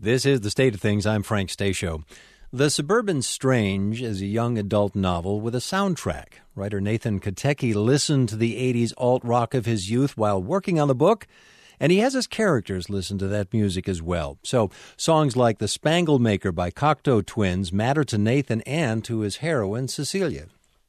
This is The State of Things. I'm Frank Stasio. The Suburban Strange is a young adult novel with a soundtrack. Writer Nathan Katecki listened to the 80s alt-rock of his youth while working on the book, and he has his characters listen to that music as well. So songs like The Spangle Maker by Cocteau Twins matter to Nathan and to his heroine, Cecilia.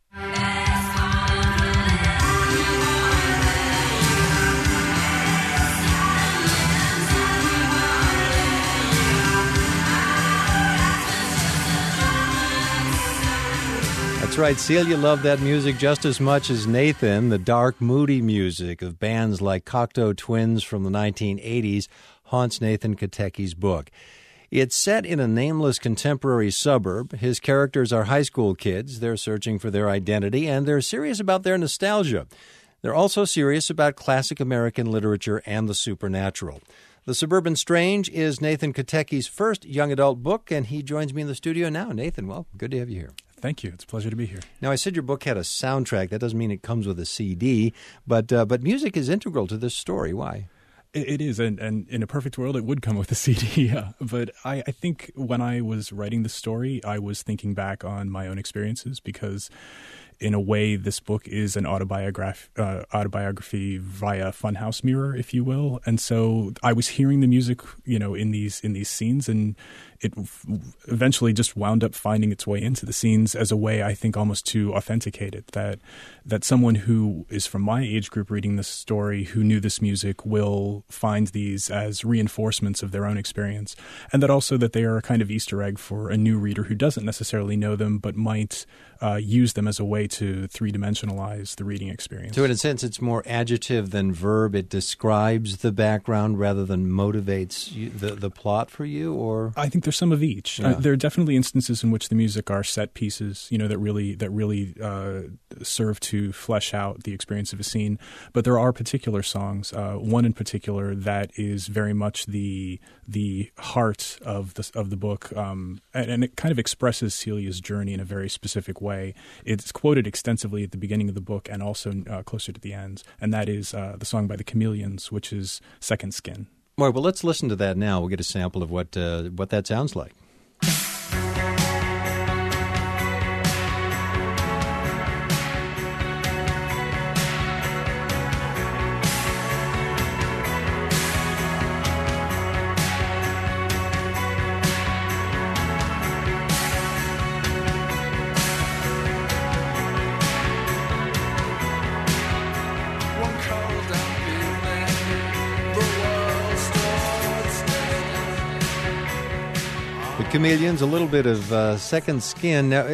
That's right, Celia loved that music just as much as Nathan. The dark, moody music of bands like Cocteau Twins from the 1980s haunts Nathan Katecki's book. It's set in a nameless contemporary suburb. His characters are high school kids. They're searching for their identity, and they're serious about their nostalgia. They're also serious about classic American literature and the supernatural. The Suburban Strange is Nathan Katecki's first young adult book, and he joins me in the studio now. Nathan, well, good to have you here. Thank you. It's a pleasure to be here. Now, I said your book had a soundtrack. That doesn't mean it comes with a CD, but music is integral to this story. Why? It is, and in a perfect world, it would come with a CD. Yeah. But I think when I was writing the story, I was thinking back on my own experiences because, in a way, this book is an autobiography via funhouse mirror, if you will. And so I was hearing the music, in these scenes, and it eventually just wound up finding its way into the scenes as a way, I think, almost to authenticate it. That someone who is from my age group reading this story, who knew this music, will find these as reinforcements of their own experience, and that also that they are a kind of Easter egg for a new reader who doesn't necessarily know them, but might use them as a way to three-dimensionalize the reading experience. So in a sense, it's more adjective than verb. It describes the background rather than motivates the plot for you, or? I think there's some of each. Yeah. There are definitely instances in which the music are set pieces, that really serve to flesh out the experience of a scene. But there are particular songs, one in particular that is very much the heart of the book, and it kind of expresses Celia's journey in a very specific way. It's quoted extensively at the beginning of the book and also closer to the end, and that is the song by the Chameleons, which is Second Skin. All right, well, let's listen to that now. We'll get a sample of what that sounds like. Chameleons, a little bit of Second Skin. Now,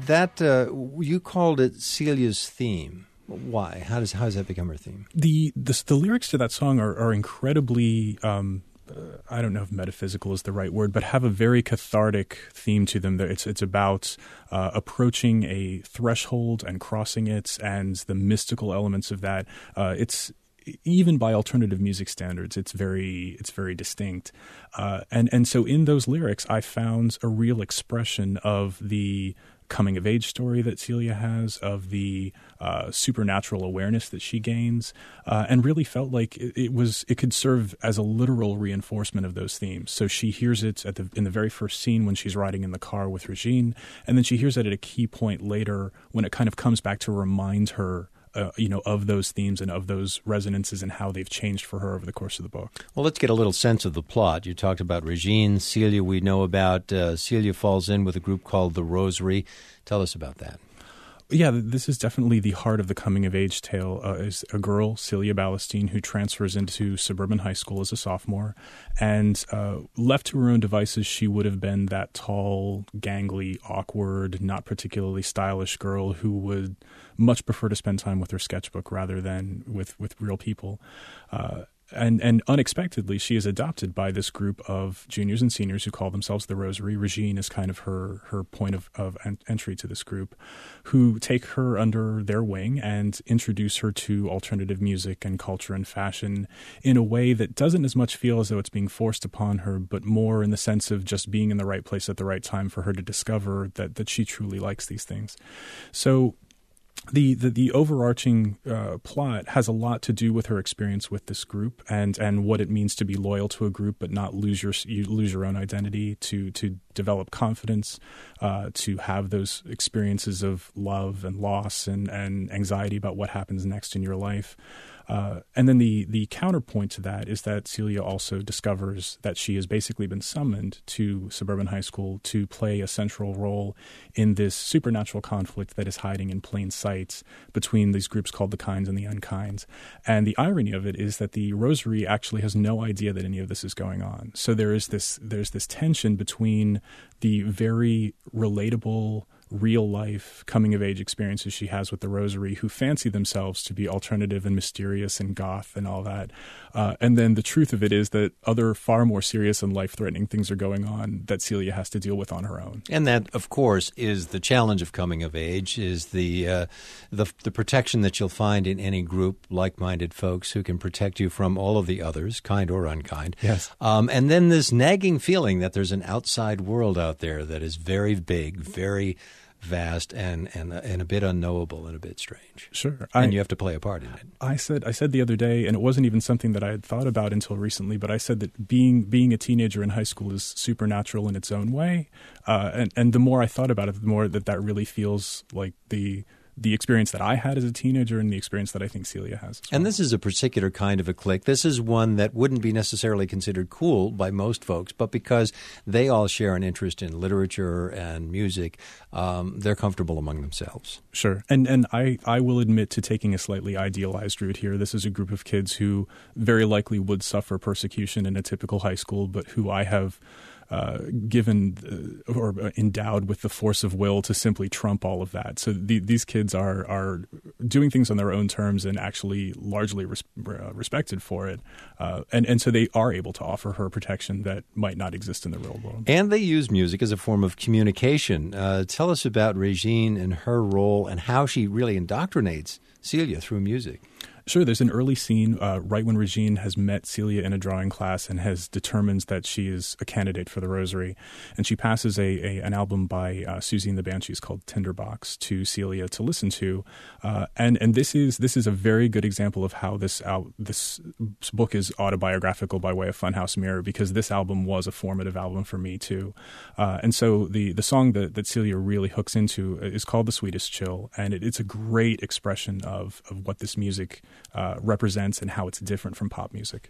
you called it Celia's theme. Why? How does that become her theme? The lyrics to that song are incredibly, I don't know if metaphysical is the right word, but have a very cathartic theme to them. It's about approaching a threshold and crossing it, and the mystical elements of that. It's even by alternative music standards, it's very distinct, and so in those lyrics, I found a real expression of the coming of age story that Celia has, of the supernatural awareness that she gains, and really felt like it could serve as a literal reinforcement of those themes. So she hears it in the very first scene when she's riding in the car with Regine, and then she hears it at a key point later when it kind of comes back to remind her of those themes and of those resonances and how they've changed for her over the course of the book. Well, let's get a little sense of the plot. You talked about Regine. Celia we know about. Celia falls in with a group called The Rosary. Tell us about that. Yeah, this is definitely the heart of the coming-of-age tale. Is a girl, Celia Ballestine, who transfers into suburban high school as a sophomore. And left to her own devices, she would have been that tall, gangly, awkward, not particularly stylish girl who would much prefer to spend time with her sketchbook rather than with real people. And unexpectedly, she is adopted by this group of juniors and seniors who call themselves the Rosary. Regine is kind of her point of entry to this group, who take her under their wing and introduce her to alternative music and culture and fashion in a way that doesn't as much feel as though it's being forced upon her, but more in the sense of just being in the right place at the right time for her to discover that she truly likes these things. So The overarching plot has a lot to do with her experience with this group and what it means to be loyal to a group but not lose your own identity, to develop confidence, to have those experiences of love and loss and anxiety about what happens next in your life. And then the counterpoint to that is that Celia also discovers that she has basically been summoned to Suburban High School to play a central role in this supernatural conflict that is hiding in plain sight between these groups called the Kinds and the Unkinds. And the irony of it is that the Rosary actually has no idea that any of this is going on. So there's this tension between the very relatable, real-life coming-of-age experiences she has with the Rosary, who fancy themselves to be alternative and mysterious and goth and all that. And then the truth of it is that other far more serious and life-threatening things are going on that Celia has to deal with on her own. And that, of course, is the challenge of coming of age, is the protection that you'll find in any group, like-minded folks who can protect you from all of the others, kind or unkind. Yes. And then this nagging feeling that there's an outside world out there that is very big, very vast and a bit unknowable and a bit strange. Sure. And you have to play a part in it. I said the other day, and it wasn't even something that I had thought about until recently, but I said that being a teenager in high school is supernatural in its own way. And the more I thought about it, the more that really feels like the experience that I had as a teenager and the experience that I think Celia has. Well. And this is a particular kind of a clique. This is one that wouldn't be necessarily considered cool by most folks, but because they all share an interest in literature and music, they're comfortable among themselves. Sure. And I will admit to taking a slightly idealized route here. This is a group of kids who very likely would suffer persecution in a typical high school, but who I have given or endowed with the force of will to simply trump all of that. So these kids are doing things on their own terms and actually largely respected for it. And so they are able to offer her protection that might not exist in the real world. And they use music as a form of communication. Tell us about Regine and her role and how she really indoctrinates Celia through music. Sure. There's an early scene right when Regine has met Celia in a drawing class and has determined that she is a candidate for the Rosary. And she passes an album by Susie and the Banshees called Tinderbox to Celia to listen to. And this is a very good example of how this book is autobiographical by way of Funhouse Mirror, because this album was a formative album for me too. And so the song that Celia really hooks into is called The Sweetest Chill. And it's a great expression of what this music represents and how it's different from pop music.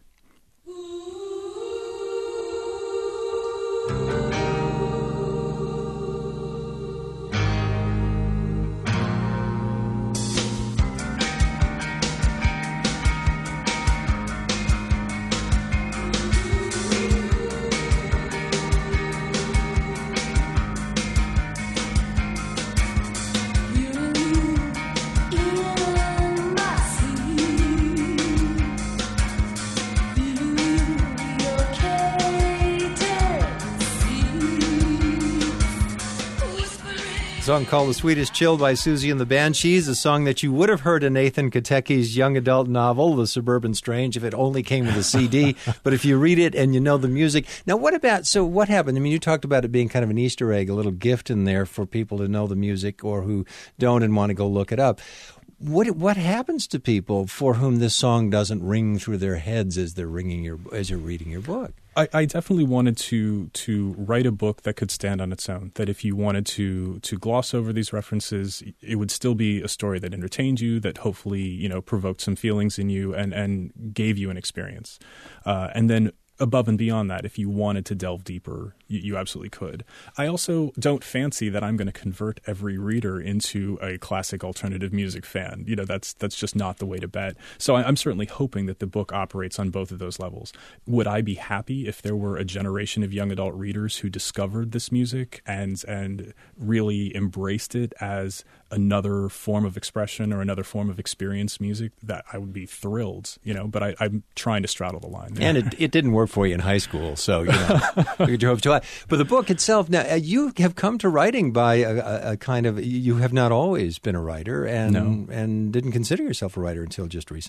A song called The Sweetest Chill by Susie and the Banshees, a song that you would have heard in Nathan Kateki's young adult novel, The Suburban Strange, if it only came with a CD. But if you read it and you know the music. Now, what happened? I mean, you talked about it being kind of an Easter egg, a little gift in there for people to know the music or who don't and want to go look it up. What happens to people for whom this song doesn't ring through their heads as you're reading your book? I definitely wanted to write a book that could stand on its own, that if you wanted to gloss over these references, it would still be a story that entertained you, that hopefully, provoked some feelings in you and gave you an experience. And then above and beyond that, if you wanted to delve deeper, you absolutely could. I also don't fancy that I'm going to convert every reader into a classic alternative music fan. That's just not the way to bet. So I'm certainly hoping that the book operates on both of those levels. Would I be happy if there were a generation of young adult readers who discovered this music and really embraced it as another form of expression or another form of experience music? That I would be thrilled, but I'm trying to straddle the line there. And it didn't work for you in high school, so you drove too high. But the book itself, now you have come to writing by a kind of, you have not always been a writer and didn't consider yourself a writer until just recently.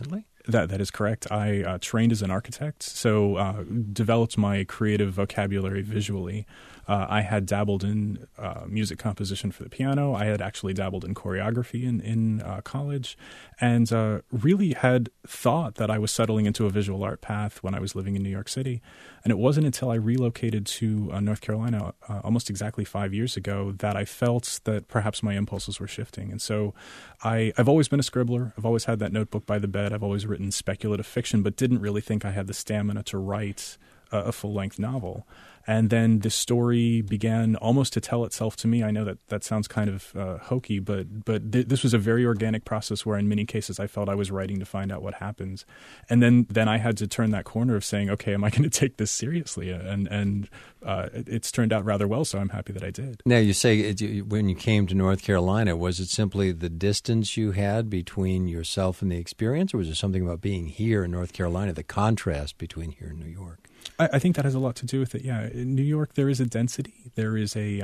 That is correct. I trained as an architect, so developed my creative vocabulary visually. I had dabbled in music composition for the piano. I had actually dabbled in choreography in college, and really had thought that I was settling into a visual art path when I was living in New York City. And it wasn't until I relocated to North Carolina almost exactly 5 years ago that I felt that perhaps my impulses were shifting. And so I've always been a scribbler. I've always had that notebook by the bed. I've always written speculative fiction, but didn't really think I had the stamina to write a full-length novel. And then this story began almost to tell itself to me. I know that sounds kind of hokey, but this was a very organic process where in many cases I felt I was writing to find out what happens. And then I had to turn that corner of saying, okay, am I going to take this seriously? And it's turned out rather well, so I'm happy that I did. Now, you say when you came to North Carolina, was it simply the distance you had between yourself and the experience, or was there something about being here in North Carolina, the contrast between here and New York? I think that has a lot to do with it. Yeah, in New York there is a density, there is a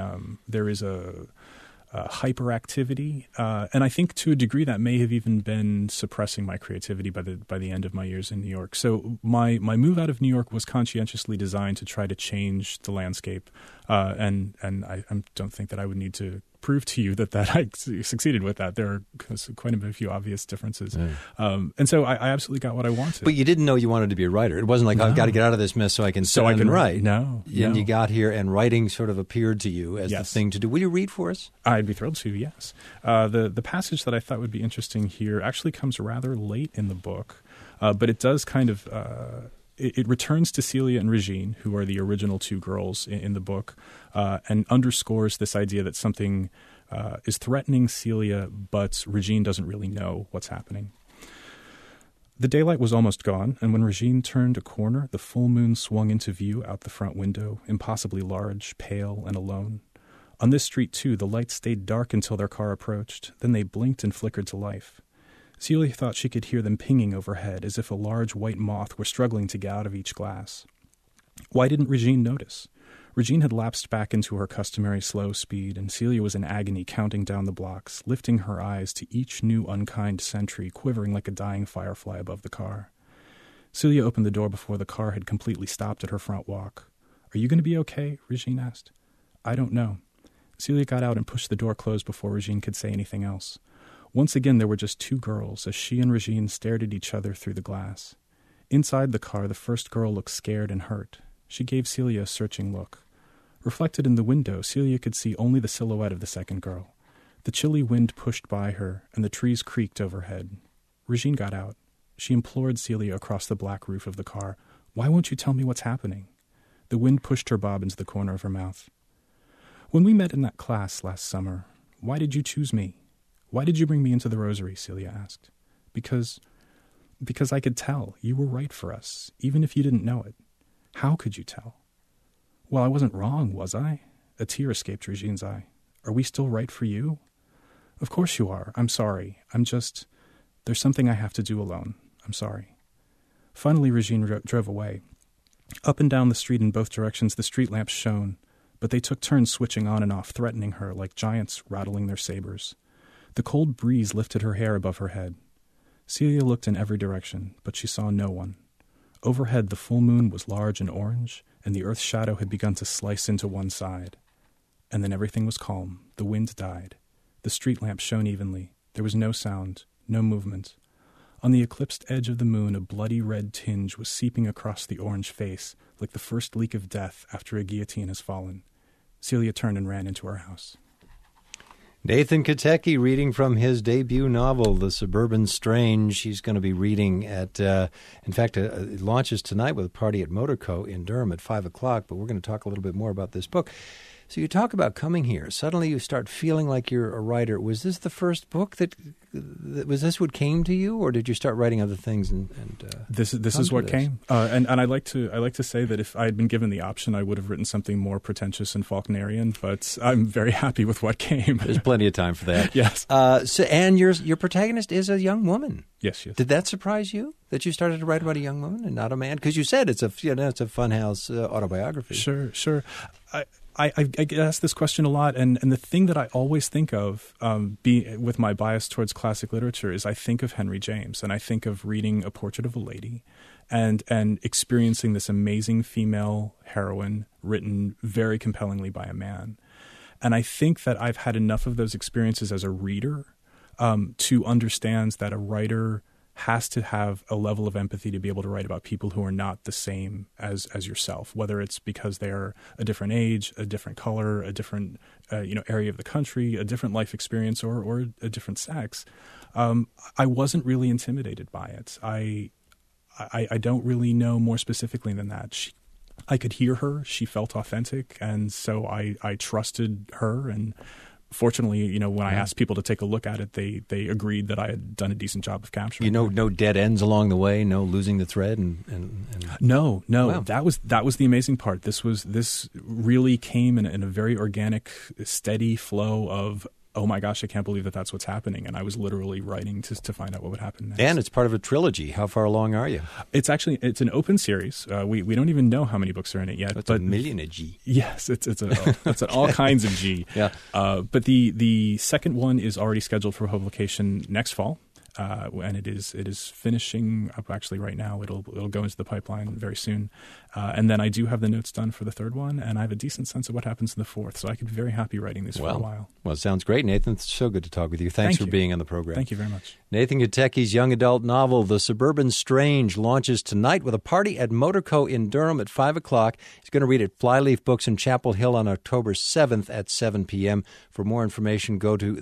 hyperactivity, and I think to a degree that may have even been suppressing my creativity by the end of my years in New York. So my move out of New York was conscientiously designed to try to change the landscape, and I don't think that I would need to prove to you that I succeeded with that. There are quite a few obvious differences. Yeah. And so I absolutely got what I wanted. But you didn't know you wanted to be a writer. It wasn't like, I've got to get out of this mess so I can write. No. And you got here and writing sort of appeared to you as the thing to do. Will you read for us? I'd be thrilled to, yes. The passage that I thought would be interesting here actually comes rather late in the book, but it does kind of... It returns to Celia and Regine, who are the original two girls in the book, and underscores this idea that something is threatening Celia, but Regine doesn't really know what's happening. The daylight was almost gone, and when Regine turned a corner, the full moon swung into view out the front window, impossibly large, pale, and alone. On this street, too, the lights stayed dark until their car approached. Then they blinked and flickered to life. Celia thought she could hear them pinging overhead, as if a large white moth were struggling to get out of each glass. Why didn't Regine notice? Regine had lapsed back into her customary slow speed, and Celia was in agony counting down the blocks, lifting her eyes to each new unkind sentry, quivering like a dying firefly above the car. Celia opened the door before the car had completely stopped at her front walk. "Are you going to be okay?" Regine asked. "I don't know." Celia got out and pushed the door closed before Regine could say anything else. Once again, there were just two girls as she and Regine stared at each other through the glass. Inside the car, the first girl looked scared and hurt. She gave Celia a searching look. Reflected in the window, Celia could see only the silhouette of the second girl. The chilly wind pushed by her, and the trees creaked overhead. Regine got out. She implored Celia across the black roof of the car, "Why won't you tell me what's happening?" The wind pushed her bob into the corner of her mouth. "When we met in that class last summer, why did you choose me? Why did you bring me into the Rosary?" Celia asked. Because I could tell you were right for us, even if you didn't know it. How could you tell?" "Well, I wasn't wrong, was I?" A tear escaped Regine's eye. "Are we still right for you?" "Of course you are. I'm sorry. There's something I have to do alone. I'm sorry." Finally, Regine drove away. Up and down the street in both directions, the street lamps shone, but they took turns switching on and off, threatening her like giants rattling their sabers. The cold breeze lifted her hair above her head. Celia looked in every direction, but she saw no one. Overhead, the full moon was large and orange, and the earth's shadow had begun to slice into one side. And then everything was calm. The wind died. The street lamps shone evenly. There was no sound, no movement. On the eclipsed edge of the moon, a bloody red tinge was seeping across the orange face, like the first leak of death after a guillotine has fallen. Celia turned and ran into her house. Nathan Katecki reading from his debut novel, The Suburban Strange. He's going to be reading at, in fact, it launches tonight with a party at Motorco in Durham at 5 o'clock, but we're going to talk a little bit more about this book. So you talk about coming here. Suddenly you start feeling like you're a writer. Was this the first book was this what came to you, or did you start writing other things? This is what came. And I like to say that if I had been given the option, I would have written something more pretentious and Faulknerian. But I'm very happy with what came. There's plenty of time for that. Yes. And your protagonist is a young woman. Yes. Did that surprise you? that you started to write about a young moon and not a man? Because you said it's a Funhouse autobiography. Sure. I get asked this question a lot, and the thing that I always think of, with my bias towards classic literature, is I think of Henry James, and I think of reading A Portrait of a Lady, and experiencing this amazing female heroine written very compellingly by a man. And I think that I've had enough of those experiences as a reader to understand that a writer has to have a level of empathy to be able to write about people who are not the same as yourself, whether it's because they are a different age, a different color, a different area of the country, a different life experience, or a different sex. I wasn't really intimidated by it. I don't really know more specifically than that. I could hear her. She felt authentic, and so I trusted her. And fortunately, when I asked people to take a look at it, they agreed that I had done a decent job of capturing. No dead ends along the way, no losing the thread, and no. Wow. That was the amazing part. This really came in a very organic, steady flow of, oh my gosh, I can't believe that's what's happening. And I was literally writing to find out what would happen next. And it's part of a trilogy. How far along are you? It's an open series. We don't even know how many books are in it yet. It's a million of G. Yes, it's all kinds of G. Yeah. But the second one is already scheduled for publication next fall. And it is finishing up actually right now. It'll go into the pipeline very soon, and then I do have the notes done for the third one, and I have a decent sense of what happens in the fourth. So I could be very happy writing this for a while. Well, it sounds great, Nathan. It's so good to talk with you. Thanks for being on the program. Thank you very much. Nathan Katecki's young adult novel, The Suburban Strange, launches tonight with a party at Motorco in Durham at 5 o'clock. He's going to read at Flyleaf Books in Chapel Hill on October 7th at 7 p.m. For more information, go to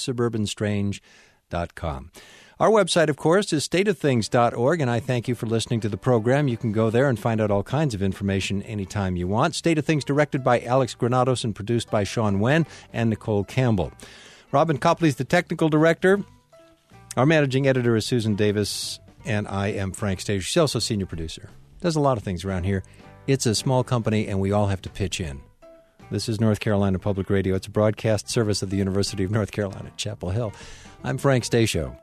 thesuburbanstrange.com. Our website, of course, is stateofthings.org, and I thank you for listening to the program. You can go there and find out all kinds of information anytime you want. State of Things directed by Alex Granados and produced by Sean Wen and Nicole Campbell. Robin Copley's the technical director. Our managing editor is Susan Davis, and I am Frank Stage. She's also senior producer. Does a lot of things around here. It's a small company, and we all have to pitch in. This is North Carolina Public Radio. It's a broadcast service of the University of North Carolina at Chapel Hill. I'm Frank Stasio.